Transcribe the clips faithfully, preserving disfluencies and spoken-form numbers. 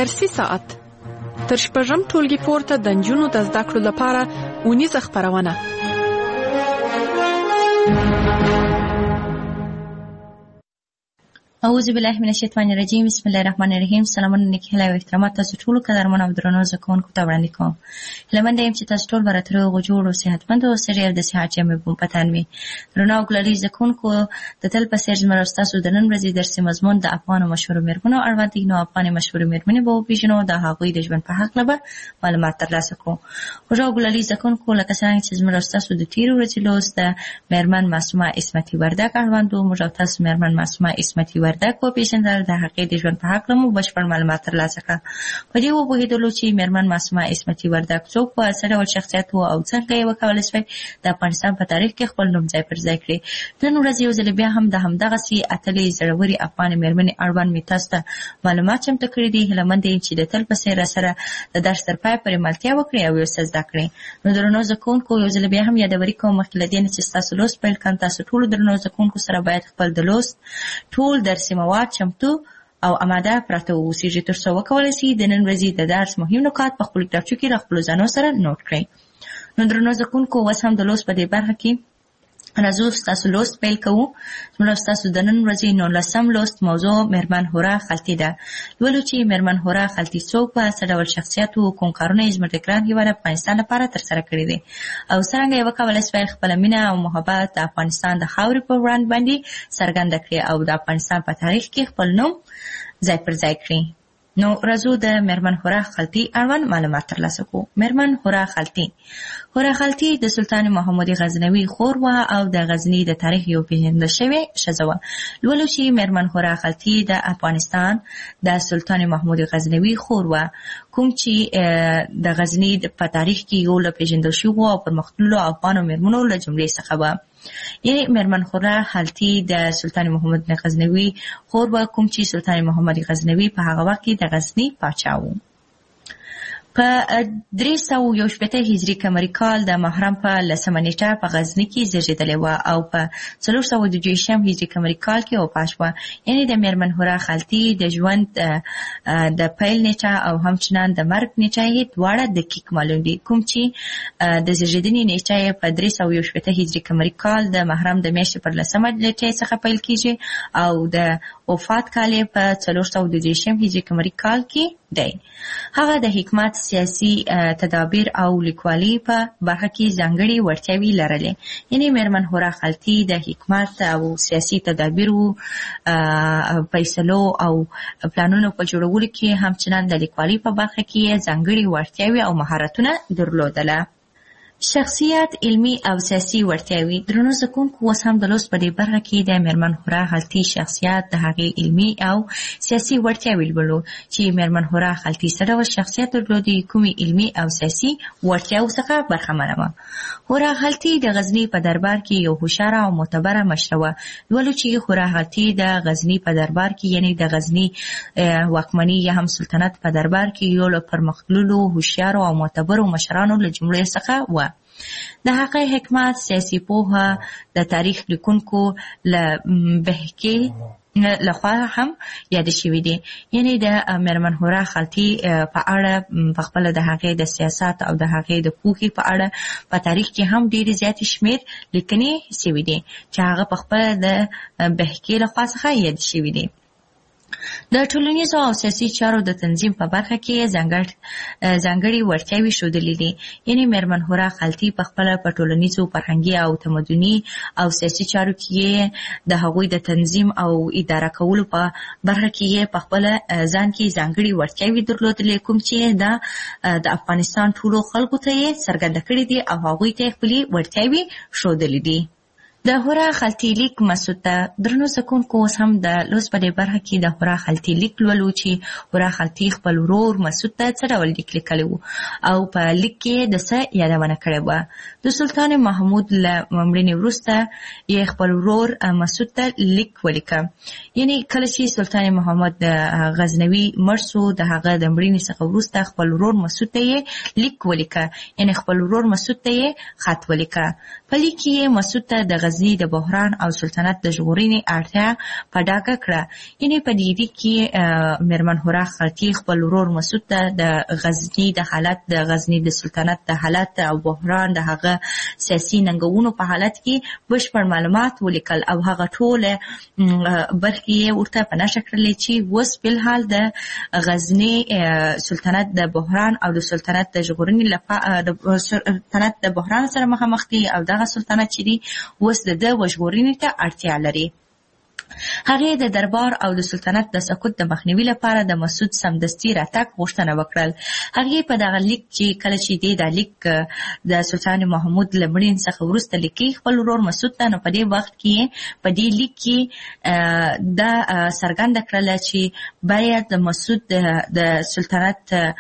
فارسي ساعت تر شپږم ټولګي پورته د نجونو د زده کړو لپاره اونیزه خپرونه. اعوذ بالله من الشیطان الرجیم. بسم الله الرحمن الرحیم. سلامونه نیک هیله او احترامات تاسو ټول قدرمن او درنو زده کوونکو ته وړاندې کوم. هیله یم چې تاسو ټول براتره او جوړ او صحتمند او سره د صحت جامې په پتان وي. درنو ګلالي زده کوونکو د تل په سر زموږ تاسو د نن ورځې درسي مضمون د افغان مشهور میرمنو اړوند دي. نو افغان مشهور میرمنې به پیژنو د هغوی د ژوند په حق لبه معلومات ترلاسه کوو. او ګلالي زده کوونکو لکه څنګه چې زموږ تاسو د تیر ورځې لوست د میرمن معصومه اسمتي وردک اړوند موږ تاسو میرمن معصومه اسمتي وردک په پیژندل د هغې د ژوند په حق له مو بشپړ معلومات ترلاسه کړه. په دې وپوهېدلو چې میرمن معصومه اسمتي وردک څوک وه، څه ډول شخصیت و او څنګه یې وکولی شوی د افغانستان په تاریخ کې خپل نوم ځای پر ځای کړي. نن ورځ یو ځل بیا هم د همدغسې اتلې زړورې افغان میرمنې اړوند مې تاسو ته معلومات چمتو کړي دي. هیله مند یم چې د تل په څېر راسره د درس تر پایه پورې ملتیا وکړئ او یو څه زده کړئ. نو درنو زده کوونکو یو ځل بیا هم یادوري کوم مخکې له دې نه چې ستاسو لوست پیل کړم، تاسو ټولو درنو زده کوونکو سره باید خپل د لوست ټول درسي مواد چمتو او اماده پراته واوسیږي تر څو وکولی شي د نن ورځې د درس مهم نکات په خپلو کتابچو کې له خپلو ځانو سره نوټ کړئ. نو درنو زده کوونکو اوس هم د لوست په دې برخه کې راځو ستاسو لوست پیل کوو. زموږ ستاسو د نن ورځې نولسم لوست موضوع میرمن هوره خلطي ده. لولو چې میرمن هوره خلطي څوک وه، څه ډول شخصیت و، کوم کارونه یې زموږ د ګران هېواد افغانستان لپاره ترسره کړي دي او څرنګه یې وکولی شوی خپله مینه او محبت د افغانستان د خاورې په وړاندې باندې څرګنده کړي او د افغانستان په تاریخ کې خپل نوم ځای پر ځای کړي. نو راځو د میرمن هوره خلطي اړوند معلومات ترلاسه کوو. میرمن هوره خلطي هوره خلطي د سلطان محمود غزنوي خور وه او د غزني د تاریخ یو پیژندل شوې ښځه وه. لولو چې میرمن هوره خلطي د افغانستان د سلطان محمود غزنوي خور وه، کوم چې د غزني په تاریخ کې یو له پیژندل شوو او پرمختللو افغانو میرمنو له جملې څخه وه. یعنی میرمن هوره خلطي د سلطان محمود غزنوي خور وه، کوم چې سلطان محمد غزنوي په هغه وخت کې د غزني پاچا و. په درې سوه یو شپېته هجري قمري کال د محرم په لسمه نیټه په غزني کې زیږېدلې وه او په څلور سوه دوه دېرشم هجري قمري کال کې وفات شوه. یعنې د میرمن هوره خلطي د ژوند د پیل نیټه او همچنان د مرګ نیټه یې دواړه دقیق معلوم دي، کوم چې د زیږېدنې نیټه یې په درې سوه یو شپېته هجري قمري کال د محرم د میاشتې پر لسمه نیټې څخه پیل کېږي او د وفات کال یې په څلور سوه دوه دېرشم هجري قمري کال کې دی. هغه د حکمت، سیاسي تدابیر او لیکوالي په برخه کې ځانګړې وړتیاوې لرلې. یعنې میرمن هوره خلطي د حکمت او سیاسي تدابیرو، فیصلو او پلانونو په جوړولو کې همچنان د لیکوالي په برخه کې ځانګړې وړتیاوې او مهارتونه درلودله. شخصیت، علمي او سیاسي وړتیاوې. درنو زده کوونکو اوس هم د لوست په دې برخه کې د میرمن هوره خلطي شخصیت، د هغې علمي او سیاسي وړتیاوې لولو چې میرمن هوره خلطي څه ډول شخصیت درلودي، کومې علمي او سیاسي وړتیاوو څخه برخمنه وه. هوره خلطي د غزني په دربار کې یو هوښیاره او معتبره مشره وه. لولو چې هوره خلطي د غزني په دربار کې یعنې د غزني واکمني یا هم سلطنت په دربار کې یو له پرمختللو هوښیارو او معتبرو مشرانو له جملې څخه وه. د هغه حکمت، سیاسي پوهه د تاریخ لیکونکو له بهکې لخوا هم یاد شوي دي. یعنې د میرمن هوره خلطي په اړه په خپله د هغې د سیاست او د هغې د پوهې په اړه په تاریخ کې هم ډېرې زیاتې شمېر لیکنې شوي دي چې هغه په خپله د بهکې لخوا څخه یاد شوي دي. د ټولنیزو او سیاسي چارو د تنظیم په برخه کې ځانګړې وړتیاوې ښودلې دي. یعنې میرمن هوره خلطي په خپله په ټولنیزو، فرهنګي او تمدني او سیاسي چارو کې د هغوی د تنظیم او اداره کولو په برخه کې په خپله ځان کې ځانګړې وړتیاوې درلودلې، کوم چې د افغانستان ټولو خلکو ته یې څرګنده کړي دي او هغوی ته یې خپلې وړتیاوې ښودلې دي. د هوره خلطي لیک مسعود ته. درنو زده کوونکو اوس هم د لوست په دې برخه کې د هوره خلطي لیک لولو چې هوره خلطي خپل ورور مسعود ته څه ډول لیک لیکلی و او په لیک کې د څه یادونه کړې وه. د سلطان محمود له مړینې وروسته یې خپل ورور مسعود ته لیک ولیکه. یعنې کله چې سلطان محمد غزنوي مړ سو، د هغه د مړینې څخه وروسته خپل ورور مسعود ته یې لیک ولیکه، یعنې خپل ورور مسعود ته یې خط ولیکه. په لیک کې یې مسعود ته د غزنی د بحران او سلطنت د ژغورنې اړتیا په ډاګه کړه. یعنې په دې لیک کې میرمن هورا خلطي خپل ورور مسعود ته د غزنی د حالت د غزنی د سلطنت د حالت او بحران د هغه سیاسي ننګونو په حالت کې بشپړ معلومات ولیکل او هغه ټول برخې ورته په نښه کړلې چې اوس فلحال د غزنی سلطنت د بحران او د سلطنت د ژغورنې لپاره د سلطنت د بحران سره مخامخ دي او دغه سلطنت چې دی اوس د ده وژغورنې ته اړتیا لري. هغې د دربار او د سلطنت د سقوط د مخنیوي لپاره د مسعود سمدستي راتګ غوښتنه وکړل. هغې په دغه لیک چې کله چې دی دا لیک د سلطان محمود له مړینې څخه وروسته لیکي خپل ورور مسعود ته، نو په دې وخت کې په دې لیک کې دا څرګنده کړله چې باید د مسعود د سلطنت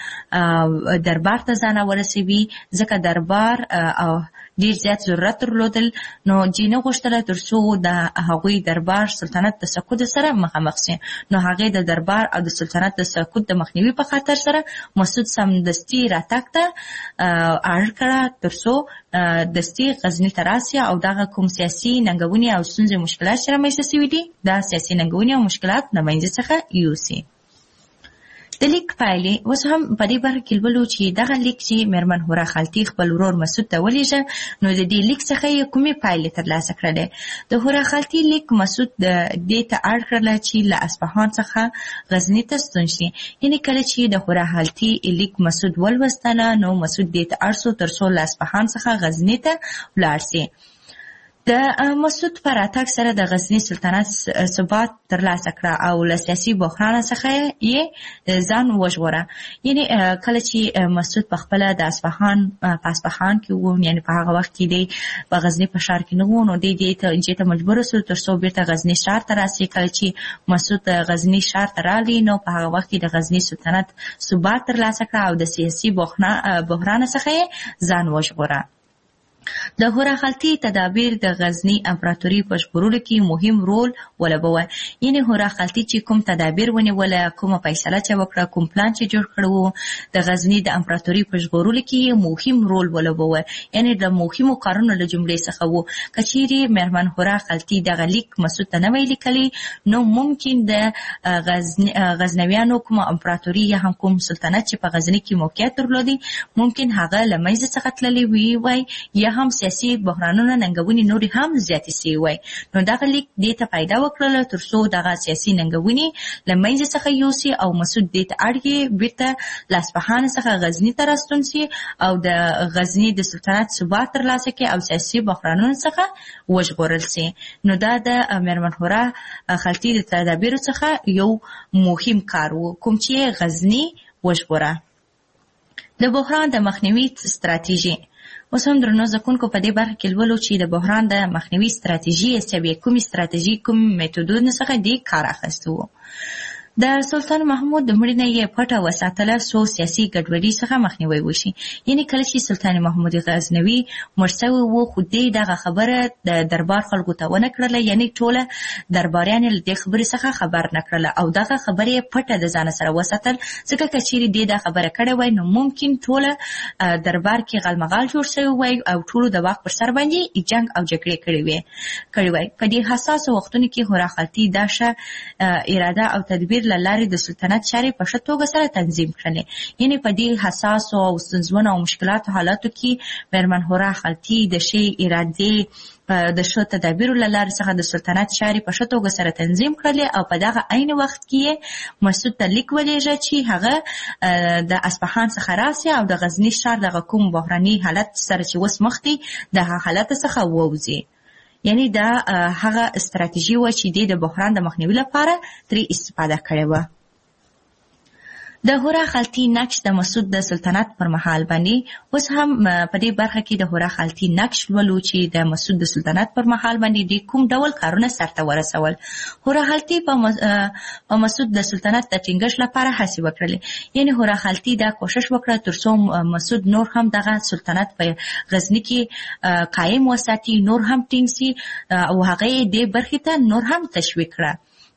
دربار ته ځان ورسوي، ځکه دربار او ډیر زیات ضرورت درلودل. نو جینه غوښتله تر څو د هغوی دربار سلطنت د سقوط سره مخامخ شي. نو هغې د دربار او د سلطنت د سقوط د مخنیوي په خاطر سره مسعود سمدستي راتګ ته اړ کړه تر څو دستي غزني ته راسي او دغه کوم سیاسي ننګونې او ستونزې مشکلات چې رامنځته شوي دي دا سیاسي ننګونې او مشکلات له منځه څخه یوسي. د لیک پایلې اوس هم په دې برخه کې لولو چې دغه لیک چې میرمن هورا خلطي خپل ورور مسعود ته ولیږه، نو د دې لیک څخه یې کومې پایلې ترلاسه کړلې. د هورا خلطي لیک مسعود دې ته اړ کړله چې له اصفهان څخه غزني ته ستون شي. یعنې کله چې د هورا خلطي لیک مسعود ولوستله نو مسعود دې ته اړ شو تر څو له اصفهان څخه غزني ته ولاړ شي. د مسعود په راتګ سره د غزني سلطنت ثبات ترلاسه کړه او له سیاسي بحران څخه یې ځان وژغوره. یعنې کله چې مسعود په خپله د اصفهان په اصفهان کې و، یعنې په هغه وخت کې دی په غزني په ښار کې نه و، نو دی دې ته مجبور شو تر څو بیرته غزني ښار ته راسي. کله چې مسعود غزني ښار ته راغلی نو په هغه وخت کې د غزني سلطنت ثبات ترلاسه کړه او د سیاسي بحران څخه یې ځان وژغوره. د هورا خلطي تدابیر د غزني امپراتوري په ژغورلو کې مهم رول ولوبوه. یعنې هورا خلطي چې کوم تدابیر ونیوله، کومه فیصله چې وکړه، کوم پلان چې جوړ کړی و د غزني د امپراتوري په ژغورلو کې مهم رول ولوبوه. یعنې د مهمو کارونو له جملې څخه و. که چیرې میرمن هورا خلطي دغه لیک مسعود ته نه وی لیکلی نو ممکن د غزنویانو کومه امپراتوري یا هم کوم سلطنت چې په غزني کې موقعیت درلودي ممکن هغه له منځه څخه تللی وي وای یا هم سیاسي بحرانونه ننګونې نورې هم زیاتې شوې وای. نو دغه لیک دې ته پیدا وکړله تر څو دغه سیاسي ننګونې له منځه څخه یوسي او مسعود دې ته اړ کړي بیرته له اصفهان څخه غزني ته راستون شي او د غزني د سلطنت ثبات ترلاسه کړي او سیاسي بحرانونو څخه وژغورل شي. نو دا د میرمن هورا خلطي د تدابیرو څخه یو مهم کار و کوم چې غزني وژغوره. د بحران د مخنیوي ستراتیژي اوس هم درنو زکونکو په دې برخه کې لولو چې د بحران د مخنیوي ستراتیژي څه کومې ستراتیژي کوم میتودونه څخه دې کار اخیستی و. د سلطان محمود د مړینې یې پټه وساتله څو سیاسي ګډوډۍ څخه مخنیوی وشي. یعنې کله چې سلطان محمود غزنوي مړ شوی و خو دې دغه خبره د دربار خلکو ته ونه کړله، یعنې ټوله درباریان یې له دې خبرې څخه خبر نه کړله او دغه خبرې یې پټه د ځانه سره وساتل، ځکه که چیرې دې دا خبره کړې وای نو ممکن ټوله دربار کې غالمغال جوړ شوی وای او ټولو د واک پر سر باندې جنګ او جګړې کړې وای کړې وای. په دې حساسو وختونو کې هورا خلطي دا ښه اراده او تدبیر له لارې د سلطنت چارې په ښه توګه سره تنظیم کړلې. یعنې په دې حساسو او ستونزمنو او مشکلاتو حالاتو کې میرمن هورا خلطي د ښې ارادې د ښه تدابیرو له لارې څخه د سلطنت چارې په ښه توګه سره تنظیم کړلې او په دغه عین وخت کې مسعود ته لیک ولیږه چې هغه د اصفهان څخه راسي او د غزني ښار دغه کوم بحراني حالت سره چې اوس مخ دی دغه حالت څخه ووځي. یعنی دا هغه استراتیژي و چې د بحران د مخنیوي لپاره ترې استفاده کړې وه. د هورا خلطي نقش د مسعود د سلطنت پر مهال باندې اوس هم په دې برخه کې د هورا خلطي نقش ولو چې د مسعود د سلطنت پر مهال باندې د کوم ډول کارونه سرته ورسول. هورا خلطي په مسعود د سلطنت د ټینګښت لپاره هڅې وکړلې. یعنی هورا خلطي دا کوشش وکړه ترڅو مسعود نور هم دغه سلطنت په غزني کې قائم وساتي، نور هم ټینګ شي او هغه دې برخې ته نور هم تشویق کړه.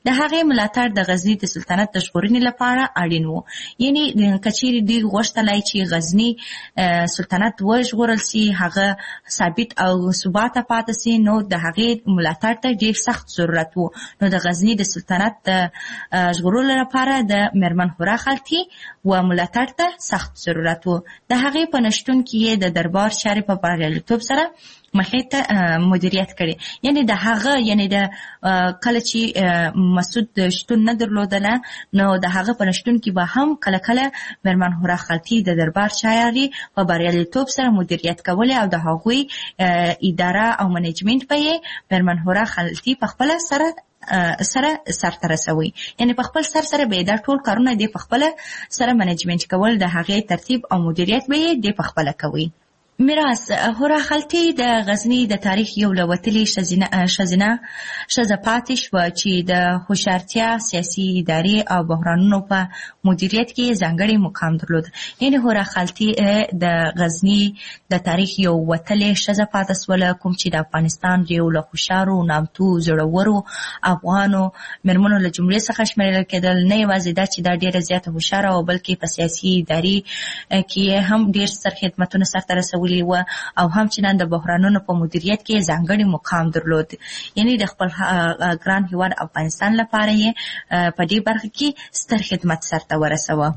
د هغې ملاتړ د غزني د سلطنت د ژغورنې لپاره اړین و. یعنی کچېرې دوی غوښتلی چې غزني سلطنت وژغورل سي، هغه ثابت او ثباته پاتې سي، نو د هغې ملاتړ ته ډېر سخت ضرورت و. نو د غزني د سلطنت د ژغورلو لپاره د میرمن هورا خلطي و ملاتړ ته سخت ضرورت و. د هغې په نشتون کې یې د دربار چارې په بریالیتوب سره مخې ته مدیریت کړي. یعنی د هغه یعنی د کله چې مسعود شتون نه درلودله، نو د هغه په نشتون کې به هم کله کله میرمن هورا خلطي د دربار چارې په بریالیتوب سره مدیریت کولې او د هغوی اداره او منیجمنت به یې میرمن هورا خلطي په خپله سره سره سرته رسوي. یعنی په خپل سر سره به دا ټول کارونه دی په خپل سره منیجمنت کول، د هغې ترتیب او مدیریت به یې دی په خپل کوي. میراث هورا خلطي د غزني د تاریخ یو له وتلې ښځینه ښځه پاتې شوه چې د هوښیارتیا، سیاسي، اداري او بحرانونو په مدیریت کې ځانګړی مقام درلود. یعنې هورا خلطي د غزني د تاریخ یو وتلې ښځه پاتې شوله، کوم چې د افغانستان یو له هوښیارو، نامتو، زړورو افغانو مېرمنو له جملې څخه شمیرل کېدل. نه یوازې دا چې دا ډېره زیاته هوښیاره او بلکې په سیاسي، اداري کې هم ډېر ستر خدمتونه سرته رسولي و او هم چې نن د بحرانونو په مدیریت کې ځانګړی مقام درلود. یعنی د خپل ګران هیواد افغانستان لپاره یې په دې برخه کې ستر خدمت سرته ورسوه.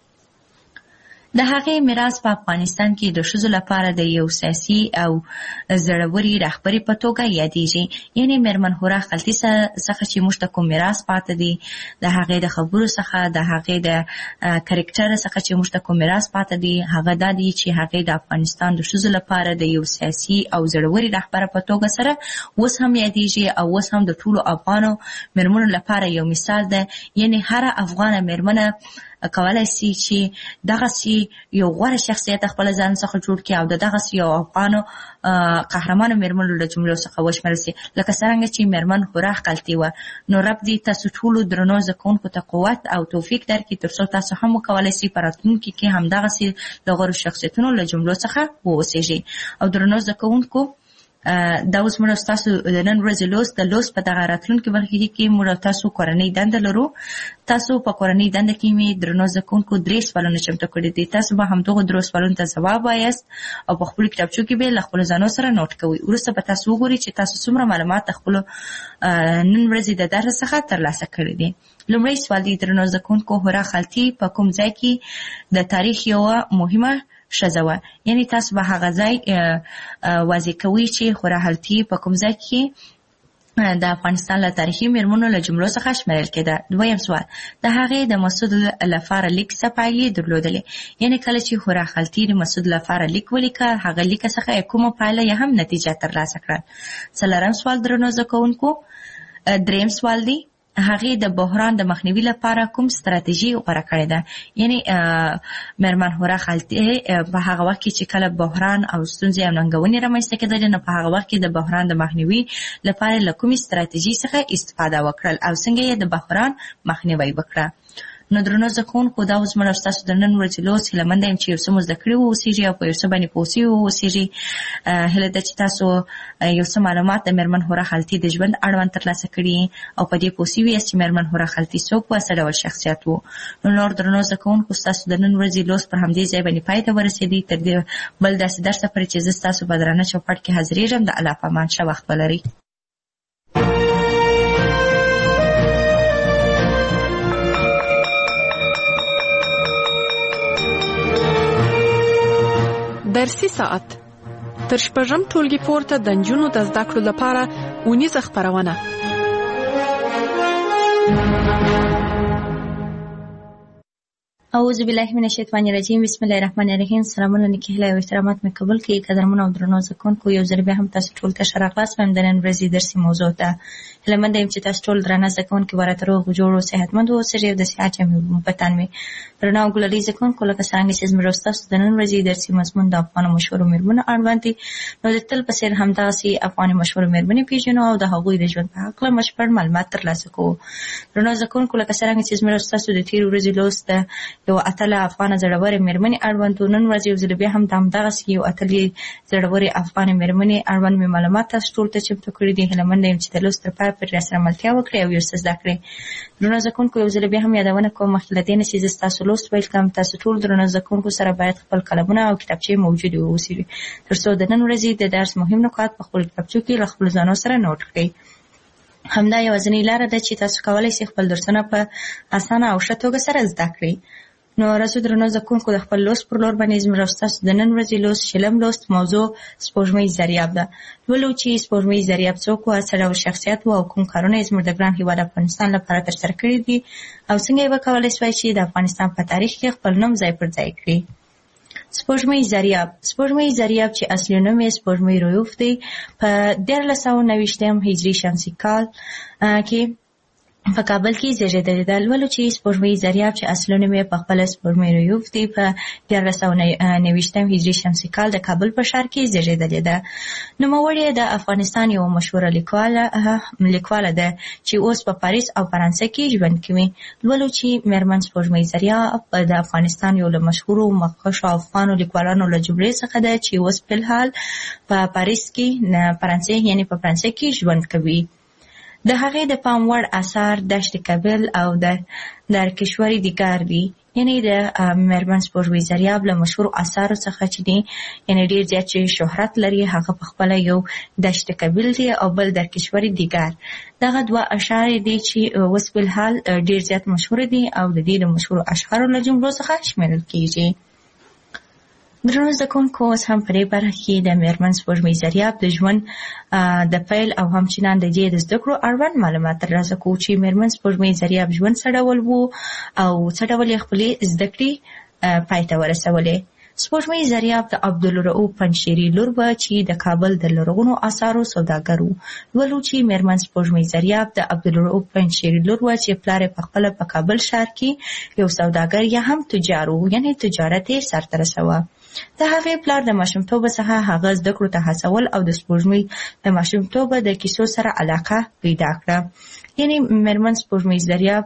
د هغې میراث په افغانستان کې د ښځو لپاره د یو سیاسي او زړوري رهبري په توګه یادېږي. یعنې میرمن هورا خلطي څخه چې موږ ته کوم میراث پاتې دی، د هغې د خبرو څخه، د هغې د کرکټر څخه چې موږ ته کوم میراث پاتې دی، هغه دا دی چې هغې د افغانستان د ښځو لپاره د یو سیاسي او زړوري رهبره په توګه سره اوس هم یادېږي او اوس هم د ټولو افغانو میرمنو لپاره یو مثال ده. یعنې هره افغانه میرمنه کولای شي چې دغسې یو غوره شخصیت خپل ځان څخه جوړ کړي او د دغسې یو افغانو قهرمانو میرمنو له جملو څخه وشمېرل شي، لکه څرنګه چې میرمن هورا خلطي وه. نو رب دې تاسو ټولو درنو زده کوونکو ته قوت او توفیق درکړي تر څو تاسو هم وکولای شئ په راتلونکي کې همدغسې د غوره شخصیتونو له جملو څخه واوسېږئ. او درنو زده کوونکو، دا اوس موږ تاسو د نن ورځې لوست د لوست په دغه راتلونکي برخه کې موږ تاسو کورنۍ دنده لرو. تاسو په کورنۍ دنده کې مې درنو زده کوونکو درې سوالونه چمتو کړي دي. تاسو به همدغو درو سوالونو ته ځواب وایاست او په خپلو کتابچو کې به له خپلو ځانو سره نوټ کوئ. وروسته به تاسو وګورئ چې تاسو څومره معلومات د خپلو نن ورځې د درس څخه ترلاسه کړي دي. لومړی سوال دی، درنو زده کوونکو، هورا خلطي په کوم ځای کې د تاریخ یوه مهمه ښځه وه؟ یعنی تاسو به هغه ځای واضح کوئ چې هورا خلطي په کوم ځای کې د افغانستان له تاریخي میرمنو له جملو څخه شمیرل کېده. دویم سوال، د هغې د مسعود لپاره لیک څه پایلې درلودلې؟ یعنې کله چې هورا خلطي د مسعود لپاره لیک ولیکه، هغه لیک څخه کومه پایله یا هم نتیجه ترلاسه کړه؟ څلورم سوال، درنو زده کوونکو، دریم سوال دی، هغې د بحران د مخنیوي لپاره کوم ستراتیژي غوره کړې ده؟ یعنې میرمن هورا خلطي په هغه وخت کې چې کله بحران او ستونزې او ننګونې رامنځته کېدلې، نو په هغه وخت کې د بحران د مخنیوي لپاره له کومې ستراتیژي څخه استفاده وکړل او څنګه یې د بحران مخنیوی وکړه؟ نو درنو زده کوونکو، دا اوس موږ ستاسو د نن ورځې لوست هیله منده یم چې یو څه مو زده کړي واوسېږي او په یو څه باندې پوه سوي واوسېږي. هیله ده چې تاسو یو څه معلومات د میرمن هورا خلطي د ژوند اړوند ترلاسه کړي او په دې پوه سوي یاست چې میرمن هورا خلطي څوک وه، څه ډول شخصیت و. نو نور درنو زده کوونکو، ستاسو د نن ورځې لوست پر همدې ځای باندې پای ته ورسېدی. تر دې بل داسې درسه پورې چې زه ستاسو په درانه چوپړ کې حاضرېږم، د الله په امان ښه وخت ولرئ. درسي ساعت تر شپږم ټولګي پورته د نجونو د زده کړو لپاره اونیزه خپرونه. اعوذ بالله من الشیطان الرجیم، بسم الله الرحمن الرحیم. سلامونه نیکې هیلې او احترامات مې قبول کړئ. قدرمنو او درنو زده کوونکو، یو ځل بیا هم تاسو ټول ته ښه راغلاست وایم د نن ورځې درسي موضوع ته. هیله منده یم چې تاسو ټول درانه زده کوونکي به راته روغ جوړ او صحتمند واوسئ او د صحت جامې په تن وي. درنو او ګلالي زده کوونکو، لکه څرنګه چې زموږ ستاسو د نن ورځې درسي مضمون د افغانو مشهورو میرمنو اړوند دی، نو د تل په څېر همدغسې افغاني مشهورو میرمنې پېژنو او د هغوی د ژوند په هکله بشپړ معلومات ترلاسه کوو. درنو زده کوونکو، لکه څرنګه چې زموږ ستاسو د تېرې ورځې لوست یو اتله افغانه زړورې مېرمنې اړوند نن ورځ یو ځل بیا هم د همدغسې یو اتلې زړورې افغانې مېرمنې اړوند مې معلومات تاسو ټولو ته چمتو کړي دي. هیله منده یم چې د لوست تر پایه پورې راسره ملتیا وکړئ او یو څه زده کړئ. درنو زده کوونکو یو ځل بیا هم یادونه کوم مخکې له دې نه چې زه ستاسو لوست پیل کړم تاسو ټول درنو زده کوونکو سره باید خپل قلمونه او کتابچې موجودې واوسي تر څو د نن ورځې د درس مهم نکات په خپلو کتابچو کې له خپلو ځانو سره نوټ کړئ. همدا یوازینۍ لاره ده چې تاسو کولی شئ خپل درسونه په اسانه او ښه توګه سره زده کړئ. نو راځو درنو زده کوونکو د خپل لوست پر لور باندې زموږ او ستاسو د نن ورځې لوست شلم لوست موضوع سپوږمۍ ضریاب ده. لولو چې سپوږمۍ ضریاب څوک و، څه ډول شخصیت و او کوم کارونه یې زموږ د ګران هېواد افغانستان لپاره ترسره کړي دي او څنګه یې وکولی سوای چې د افغانستان په تاریخ کې خپل نوم ځای پر ځای کړي. سپوږمۍ ضریاب سپوږمۍ ضریاب چې اصلي نوم یې سپوږمۍ رویوف دی په دیارلس سوه نوېشتم هجري شمسي کال کې په کابل کې زیږېدلې ده. لولو چې سپوږمۍ ضریاب چې اصلي نوم یې په خپله سپوږمۍ رویوف دی په دیارلس سوه نوېشتم هجري شمسي کال د کابل په ښار کې زیږېدلې ده. نوموړې د افغانستان یوه مشهوره لیکواله لیکواله ده چې اوس په پاریس او فرانسه کې ژوند کوي. لولو چې مېرمن سپوږمۍ ضریاب د افغانستان یو له مشهورو مخکښو افغانو لیکوالانو له جملې څخه ده چې اوس فلحال په پاریس کې فرانسې یعنې په فرانسه کې ژوند کوي. د هغې د پام وړ اثار دشت کابل او د درکشوري دیګار دي. یعنې د مېرمن سپوږمۍ ضریاب له مشهورو اثارو څخه چې دي یعنې ډېر زیات چې شهرت لري هغه په خپله یو دشت کابل دی او بل درکشوري دیګار. دغه دوه اشعار دي چې اوس فلحال ډېر زیات مشهور دي او د دې د مشهورو اشعارو له جملو څخه شمیرل کېږي. درنو زده کوونکو اوس هم په دې برخه کې د مېرمن سپوږمۍ ضریاب د ژوند د پیل او همچنان د دې د زده کړو اړوند معلومات ترلاسه کوو چې مېرمن سپوږمۍ ضریاب ژوند څه ډول و او څه ډول یې خپلې زده کړې پای ته ورسولې. سپوږمۍ ضریاب د عبدالرؤف پنجشیري لور وه چې د کابل د لرغونو آثارو سوداګر و. لولو چې مېرمن سپوږمۍ ضریاب د عبدالرؤف پنجشیري لور وه چې پلار یې پخپله په کابل ښار کې یو سوداګر یا هم تجار و یعنې تجارت یې سرته رسوه. د هغې پلار د ماشومتوبه څخه هغه زده کړو ته هڅول او د سپوږمۍ د ماشومتوبه د کیسو سره علاقه پیدا کړه. یعنې مېرمن سپوږمۍ ضریاب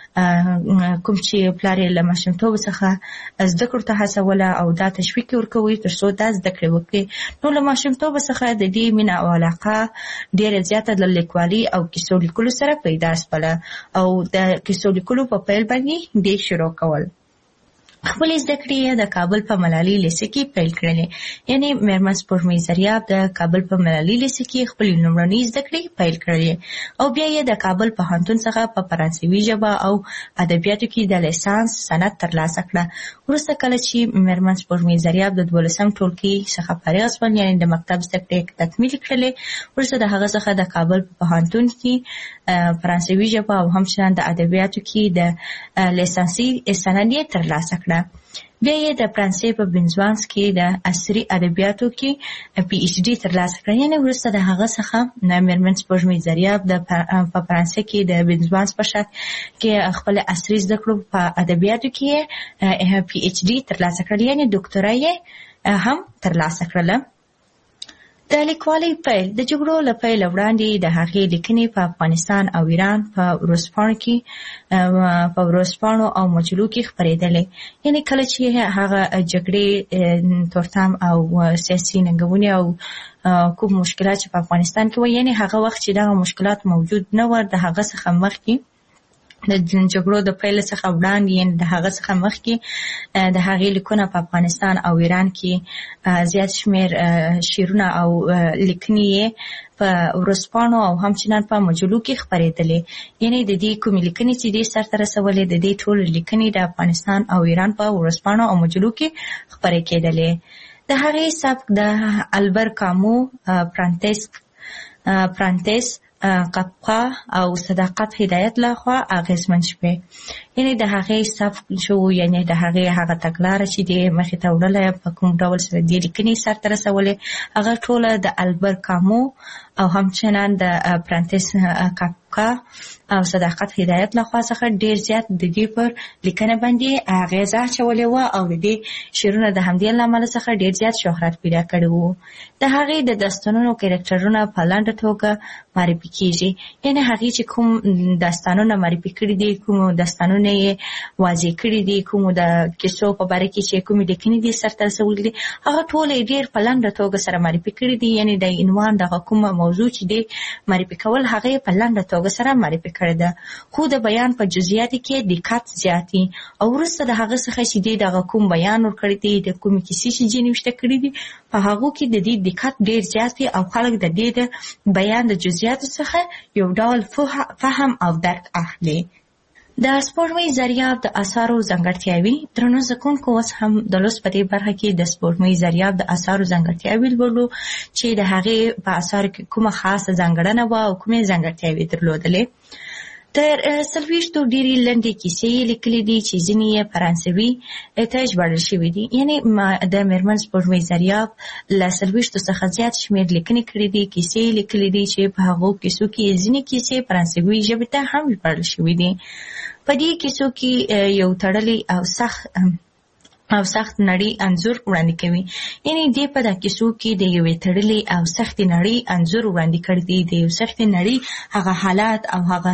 کوم چې پلار یې له ماشومتوبه څخه زده کړو ته هڅوله او دا تشویق یې ورکوي تر څو دا زده کړې وکړي. نو له ماشومتوبه څخه د دې مینه او علاقه ډېره زیاته د لیکوالي او کیسو لیکلو سره پیدا شوله او د کیسو لیکلو په پیل باندې دې شروع کول. خپلې زده کړې یې د کابل په ملالي لیسې کې پیل کړلې. یعنې مېرمن سپوږمۍ ضریاب د کابل په ملالي لیسې کې خپلې لومړنۍ زده کړې پیل کړلې او بیا یې د کابل پوهنتون څخه په فرانسوي ژبه او ادبیاتو کې د لیسانس سند ترلاسه کړه. وروسته کله چې مېرمن سپوږمۍ ضریاب د دولسم ټولګي څخه فارغه شول یعنې د مکتب زده کړې تکمیل کړلې، وروسته د هغه څخه د کابل په پوهنتون کې فرانسوي ژبه او همچنان د ادبیاتو کې د لیسانسي سند یې ترلاسه کړه. بیا یې د فرانسې په بنزوانس کې د عصري ادبیاتو کې پی ایچ ډي ترلاسه کړه. یعنې وروسته د هغه څخه مېرمن سپوږمۍ ضریاب د په فرانسې کې د بنزوانس په ښار کې خپل عصري زده کړو په ادبیاتو کې پی ایچ ډي ترلاسه کړل، یعنې ډاکټرا یې هم ترلاسه کړله. د لیکوالۍ پیل د جګړو له پیله وړاندې د هغې لیکنې په افغانستان او ایران په ورځپاڼو کې په ورځپاڼو او مجلو کې خپرېدلې. یعنې کله چې هغه جګړې تورتم او سیاسي ننګونې او کوم مشکلات چې په افغانستان کې وو یعنې هغه وخت چې دغه مشکلات موجود نه وو د هغه څخه مخکې د جګړو د پیل څخه وړاندې یعنې د هغه څخه مخکې د هغې لیکونه په افغانستان او ایران کې زیات شمېر شعرونه او لیکنې یې په ورځپاڼو او همچنان په مجلو کې خپرېدلې. یعنې د دې کومې لیکنې چې دې سرته رسولې د دې ټولې لیکنې د افغانستان او ایران په ورځپاڼو او مجلو کې خپرې کېدلې. د هغې سبک د البر کامو پرانتیس پرانتیس قفقه او صداقت هدایت لخوا اغیزمن شوې. یعنې د هغې سبک شو یعنې د هغې هغه تګلاره چې دې مخې ته وړله په کوم ډول سره دې لیکنې سرته رسولې هغه ټوله د البر کامو او همچنان د پرانتیس موقع او صداقت هدایت لخوا څخه ډیر زیات د دې پر لیکنه باندې اغیزه چولې و او د دې شعرونه د همدې لامل څخه ډیر زیات شهرت پیدا کړی وو. د هغې د داستانونو کریکټرونه په لنډه توګه معرفي کیږي، یعنی هغې چې کوم داستانونه معرفي کړي دي، کوم داستانونه یې واضح کړي دي، کوم د کیسو په باره کې چې کوم لیکنې دي سرته رسولي دي، هغه ټول ډیر په لنډه توګه سره معرفي کړي دي. یعنی د عنوان دغه کومه موضوع چې دی معرفي کول هغه په لنډه توګه سره معرفي کړي ده، خو د بیان په جزئیاتو کې دقت زیاتی او وروسته د هغه څخه چې دی دغه کوم بیان ورکړي دي، د کوم کیسې چې جنوشته کړي دي په هغه کې د دې دقت ډیر زیاتی او خلک د دې د بیان د جزئیاتو څخه یو ډول فهم او درک اخلي. د سپوږمۍ ذریاب د آثارو ځانګړتیاوې. درنو زده کوونکو، اوس هم د لوست په دې برخه کې د سپوږمۍ ذریاب د آثارو ځانګړتیاوې لولو چې د هغې په آثارو کې کومه خاصه ځانګړنه وه او کومې ځانګړتیاوې درلودلې. تر څلوېښتو ډېرې لنډې کیسې یې لیکلي دي چې ځینې یې فرانسوي ته ژباړل شوي دي. یعنې د میرمن سپوږمۍ ذریاب له څلوېښتو څخه زیات شمېر لیکنې کړي دي، کیسې یې لیکلي دي چې په هغو کیسو کې ځینې کیسې فرانسوي ژبې ته هم ژباړل شوي دي. په دې کیسو کې یو تړلی او سخت او سخت نړۍ انځور وړاندې کوي. یعنی دې په دا کیسو کې د یوې تړلې او سختې نړۍ انځور وړاندې کړی دی. د یو سختې نړۍ هغه حالات او هغه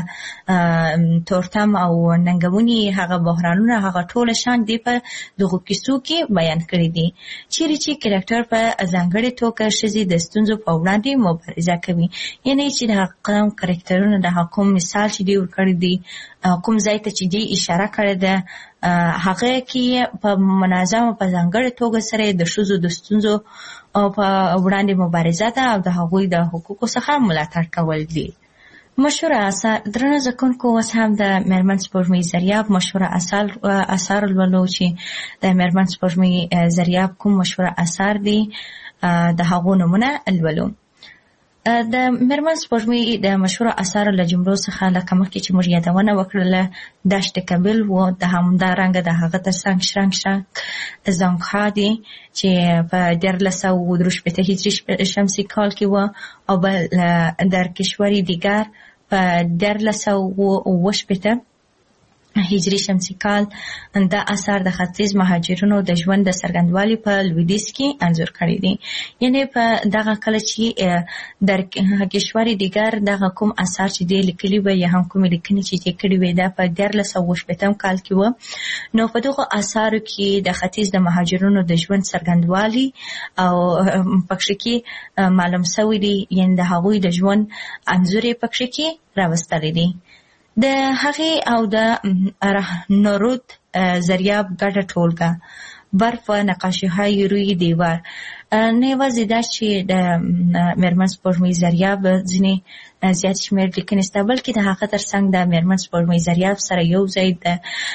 تورتم او ننګونې، هغه بحرانونه، هغه ټول شان دې په دغو کیسو کې بیان کړی دي. چیرې چې کرکټر په ځانګړې توګه ښځې د ستونزو په وړاندې مبارزه کوي. یعنی چې د هغه کرکټرونه د هغه کوم مثال چې دی ورکړی دی، کوم ځای ته چې دی اشاره کړې ده، هغه کې په منظمه په ځانګړې توګه سره د ښځو د ستونزو په وړاندې مبارزه ده او د هغوی د حقوقو څخه ملاتړ کول دي. مشهوره اثار. درنو زده کوونکو، اوس هم د میرمن سپوږمۍ ذریاب مشهوره اثار اثار لولو چې د میرمن سپوږمۍ ذریاب کوم مشهوره اثار دي، د هغو نومونه لولو. د میرمن سپوږمۍ د مشهوره اثارو له جملو څخه لکه مخکې چې موږ یادونه وکړله دشت کابل و، د همدارنګه د هغه تر څنګ شرنګ شرنګ زانګها دي چې په دیارلس سوه درې شپېته هجري شمسي کال کې و، او بل در کشوری دیگر په دیارلس سوه اوه شپېته هجري شمسي کال. دا اثار د ختیځ مهاجرینو د ژوند د څرګندوالي په لویدیځ کې انځور کړي دي. یعنې په دغه کله چې در کشور دیگر دغه کوم اثار چې دی لیکلي وي یا هم کومې لیکنې چې دی کړي وي دا په دیارلس سوه اوه شپېتم کال کې و، نو په دغو اثارو کې د ختیځ د مهاجرینو د ژوند څرګندوالي او پکښې کې معلوم سوي دي. یعنې د هغوی د ژوند انځور یې پکښې کې راوستلی دي. د هغې او د رهنورود ذریاب ګډه ټولګه برف و نقاشی‌های روی دیوار. نه یوازې دا چې د میرمن سپوږمۍ ذریاب ځینې زیات شمېر لیکنې شته، بلکې د هغه تر څنګ د میرمن سپوږمۍ ذریاب سره یو ځای د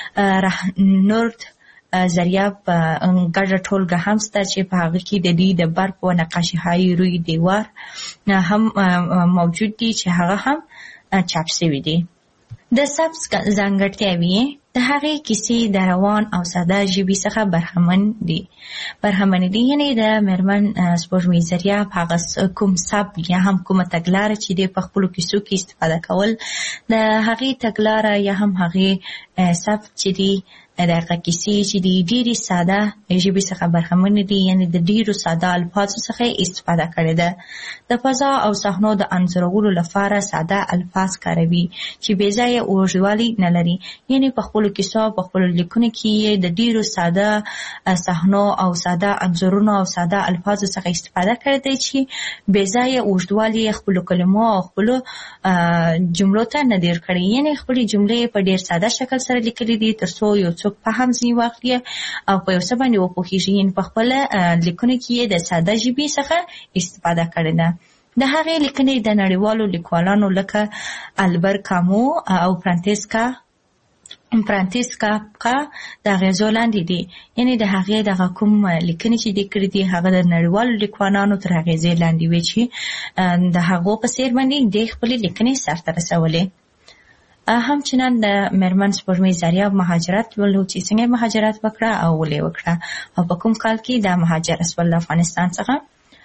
رهنورد ذریاب ګډه ټولګه هم شته چې په هغه کې د دې د برف و نقاشی‌های روی دیوار هم موجود دي چې هغه هم چاپ شوي دي. د سبز ځانګړتیاوې. د هغې کیسې د روان او ساده ژبې څخه برخمن دي برخمن دي یعنې د میرمن سپوږمۍ ذریاب هغه کوم سبک یا هم کومه تګلاره چې دی په خپلو کیسو کې استفاده کول، د هغې تګلاره یا هم هغې سبک چې دی د هغه کیسې چې دی ډېرې ساده ژبې څخه برخمن دي، یعنې د ډېرو ساده الفاظو څخه استفاده کړې ده. د فضا او صحنو د انځورولو لپاره ساده الفاظ کاروي چې بې ځایه اوږدوالی نه لري. یعنې په خپلو کیسو په خپلو لیکنو کې د ډېرو ساده صحنو او ساده انځورونو او ساده الفاظو څخه استفاده کړې ده چې بې ځایه اوږدوالی خپلو کلمو او خپلو جملو ته نه دیر کړي. یعنې خپلې جملې په ډېر ساده شکل سره لیکلي دي تر څو یو څوک په هم ځینې واخلي او په یو څه باندې وپوهېږي. یعنې په خپله لیکنو کې یې د ساده ژبې څخه استفاده کړې ده. د هغې لیکنې د نړیوالو لیکوالانو لکه البر کامو او فرانتسکا فرانتسکا کا د اغېزو لاندې دي. یعنې د هغې دغه کوم لیکنې چې دي کړي دي هغه د نړیوالو لیکوالانو تر اغېزې لاندې وي چې د هغو په څېر باندې د خپلې لیکنې سرته رسولې. همچنان د میرمن سپوږمۍ ذریاب مهاجرت ولو چې څنګه مهاجرت وکړه او ولې وکړه او په کوم کال کې دا مهاجر شول له افغانستان څخه.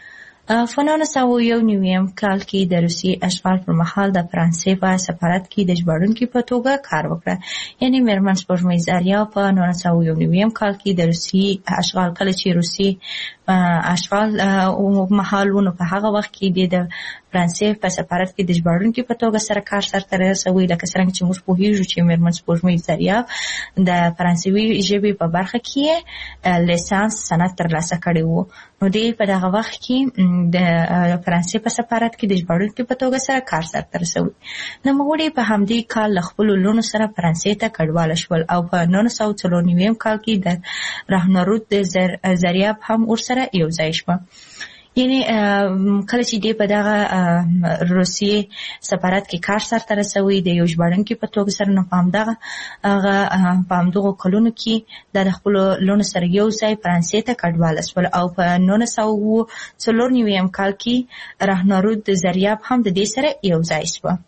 په نولس سوه یو نوي کال کې د روسي اشغال پر مهال د فرانسې په سفارت کې د ژباړونکي په توګه کار وکړه. یعنی میرمن سپوږمۍ ضریاب په نولس سوه یو نوي کال کې د روسي اشغال کله چې روسي اشغال مهال ونه په هغه وخت کې د فرانسې په سفارت کې د ژباړونکي په توګه سره کار سرته رسوي. لکه څنګه چې موږ پوهیږو چې میرمن سپوږمۍ ضریاب د فرانسوي ژبې په برخه کې لیسانس سند ترلاسه کړی وو. نو دوی په دغه وخت کې د فرانسې په سفارت کې د ژباړونکي په توګه سره کار سرته رسوي. نوموړي په همدې کال له خپلو لوڼو سره فرانسې ته کډواله شول او په نولس سوه څلور نوي کال کې د راهنرود ضریاب هم ورسره یو ځای شوه. یعنی کله چې دی په دغه روسیې سفارت کې کار سرته رسوي د یو ژباړونکي په توګه سره، نو په همدغه هغه په همدغو کلونو کې د خپلو لوڼو سره یو ځای فرانسې ته کډواله شول او په نولس سوه څلور نوي کال کې راهنرود ضریاب هم د دې سره یو ځای شوه.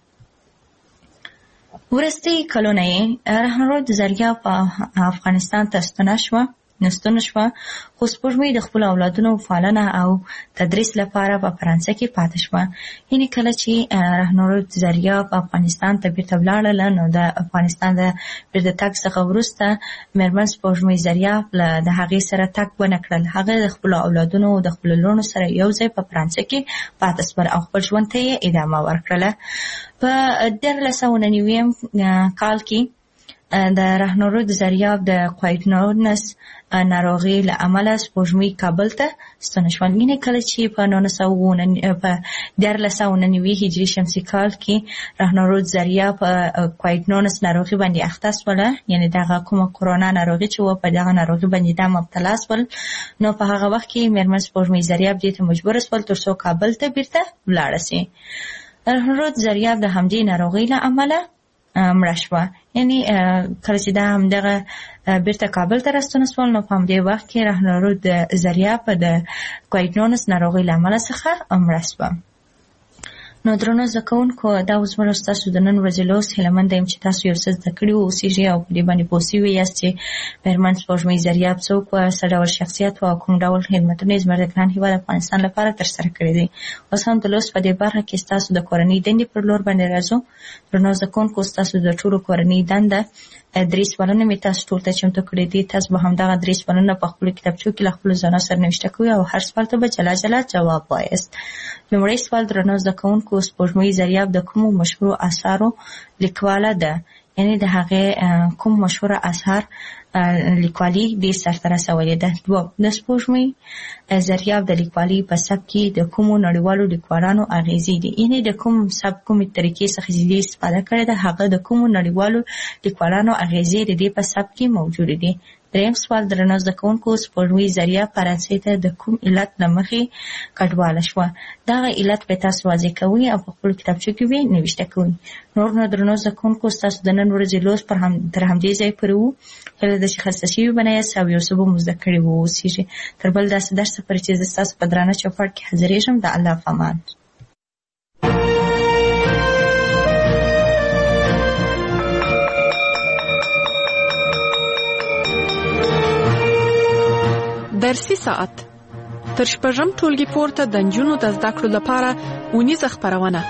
وروستي کلونه یې راهنرود ضریاب په افغانستان ته ستنه شوه نستونه شوه، خو سپوږمۍ د خپلو اولادونو پالنه او تدریس لپاره په فرانسه کې پاتې شوه. یعنې کله چې راهنرود ضریاب افغانستان ته بیرته ولاړله، نو د افغانستان د بیرته تګ څخه وروسته میرمن سپوږمۍ ضریاب له د هغې سره تګ ونه کړل. هغه د خپلو اولادونو او د خپلو لوڼو سره یو ځای په فرانسه کې پاتې شول او خپل ژوند ته یې ادامه ورکړله. په دیارلس سوه نوي کال کې د راهنرود ضریاب د کویډنونس ناروغي له امله سپوږمۍ کابل ته ستنه شول. یعنې کله چې په نولس سوه په دیارلس سوه نوي هجري شمسي کال کې راهنرود ضریاب په کویډنونس ناروغي باندې اخته شوله، یعنې دغه کومه کرونا ناروغي چې وه په دغه ناروغي باندې دا مبتلا شول، نو په هغه وخت کې میرمن سپوږمۍ ضریاب دې ته مجبوره شول تر څو کابل ته بیرته ولاړه شي. راهنرود ضریاب د همدې ناروغۍ له امله مړه شوه. یعنی کله چې دا همدغه بیرته کابل ته راستنه شول، نو په همدې وخت کې راهنرود ضریاب د کویډنونس ناروغۍ له امله څخه مړه شوه. نو درنو زده کوونکو، دا اوس زموږ ستاسو د نن ورځې لوست. هیله منده یم چې تاسو یو څه زده کړي واوسیږئ او په دې باندې پوه شوي یاست چې میرمن سپوږمۍ ضریاب څوک وه، څه ډول شخصیت وه او کوم ډول خدمتونه یې زموږ د ګران هېواد افغانستان لپاره ترسره کړي دي. اوس هم د لوست په دې برخه کې ستاسو د کورنۍ دندې پر لور باندې راځو. درنو زده کوونکو، ستاسو د ټولو کورنۍ دنده درې سوالونه مې تاسو ټول ته چمتو کړي دي. تاسو به همدغه درې سوالونه په خپلو کتابچو کې له خپلو ځانو سره نوشته کوئ او هر سوال ته به جلا جلا جواب وایاست. لومړی سوال: درنو زده کوونکو، سپوږمۍ ضریاب د کومو مشهورو اثارو لیکواله ده؟ یعنې د هغې کوم مشهوره اثار لیکوالي دې سرته رسولې ده. دوه: د سپوږمۍ ضریاب د لیکوالي په سبک کې د کومو نړیوالو لیکوالانو اغیزې دي؟ یعنې د کوم سبک کومې طریقې څخه چې دې استفاده کړې ده، هغه د کومو نړیوالو لیکوالانو اغیزې د دې په سبک کې موجودې دي. دریم سوال: درنو زده کوونکو، سپوږمۍ ضریاب فرانسې ته د کوم علت له مخې کډواله شوه؟ دغه علت به تاسو واضح کوئ او په خپلو کتابچو کې به نوشته کوئ. نور نو درنو زده کوونکو، ستاسو د نن ورځې لوست پر هم تر همدې ځای پورې وو. هیله ده چې خسته شوي به نه یاست او یو څه به مو زده کړي واوسیږي. تر بل داسې درسه پورې چې زه ستاسو په درانه چوپړ کې حاضرېږم، د الله په امان. درسي ساعت تر شپږم ټولګي پورته د نجونو د زده کړو لپاره اونیزه خپرونه.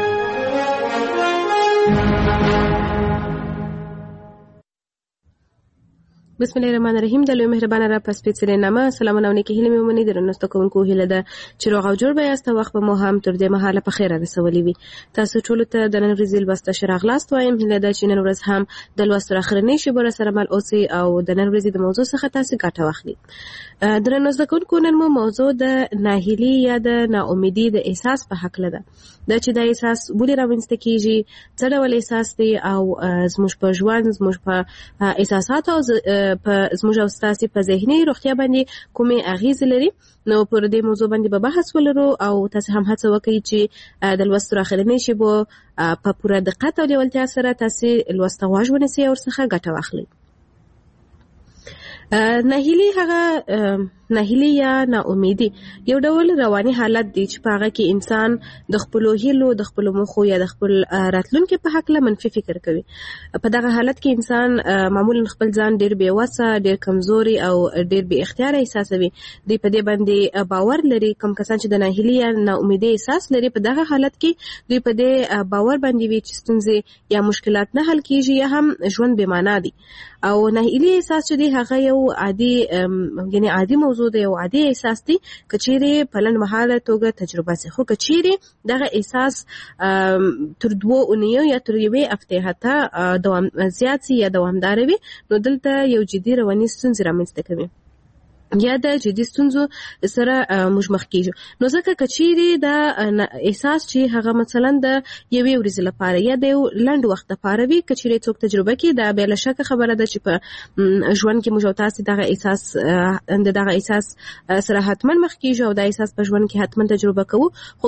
بسم الله الرحمن الرحیم. د لوی مهربانه را پس سپېڅلې نامه سلامونه او نیکې هیلې مې ومنئ. درنو زده کوونکو، هیله ده چې روغ او جوړ به یاست او وخت به مو هم تر دې مهاله په خیر رسولی وي. تاسو ټولو ته د نن ورځې لوست ته ښه راغلاست وایم. هیله ده چې نن ورځ هم د لوست تر اخرنۍ شېبو راسره مل اوسئ او د نن ورځې د موضوع څخه تاسو ګټه واخلئ. درنو زده کوونکو، نن مو موضوع د ناهیلي یا د ناامیدي د احساس په هکله ده. دا چې دا احساس ولې رامنځته کېږي، څه ډول احساس دی او زموږ په ژوند، زموږ په احساساتو او په زموږ او ستاسې په ذهني روغتیا باندې کومې اغیزې لري. نو پر دې موضوع باندې به بحث ولرو او تاسو هم هڅه وکړئ چې د لوست تر اخرنۍ شېبو په پوره دقت او لیوالتیا سره تاسو لوست ته غوږ ونیسئ او ورڅخه ګټه واخلئ. ناهیلي هغه ناهیلي یا ناامیدي یو ډول رواني حالت دی چې په هغه کې انسان د خپلو هیلو د خپلو موخو یا د خپل راتلونکي په هکله منفي فکر کوي. په دغه حالت کې انسان معمولا خپل ځان ډیر بې وسه ډیر کمزوري او ډیر بې اختیاره احساسوي. دوی په دې باندې باور لري. کوم کسان چې د ناهیلي یا ناامیدي احساس لري په دغه حالت کې دوی په دې باور باندې وي چې ستونزې یا مشکلات نه حل کیږي یا هم ژوند بې معنا دی. او ناهیلي احساس چې دی هغه یو عادي یعنی عادي موضوع دی او عادي احساس دی کچېرې په لنډمهاله توګه تجربه سي. خو کچېرې دغه احساس تر دوه اونیو یا تر یوې هفتې حتی دوام زیات سي یا دوامدار وي نو دلته یو جدي رواني ستونزې رامنځته کوي یا د جدي ستونزو سره موږ مخ کیږو. نو ځکه کچېرې د احساس چې هغه مثلا د یوې ورځې لپاره یا د یو لنډ وخت لپاره وي کچېرې څوک تجربه کوي دا بې له شکه خبره ده چې په ژوند کې موږ او تاسې دغه احساس د دغه احساس سره حتما مخ کیږو او دا احساس په ژوند کې حتما تجربه کوو. خو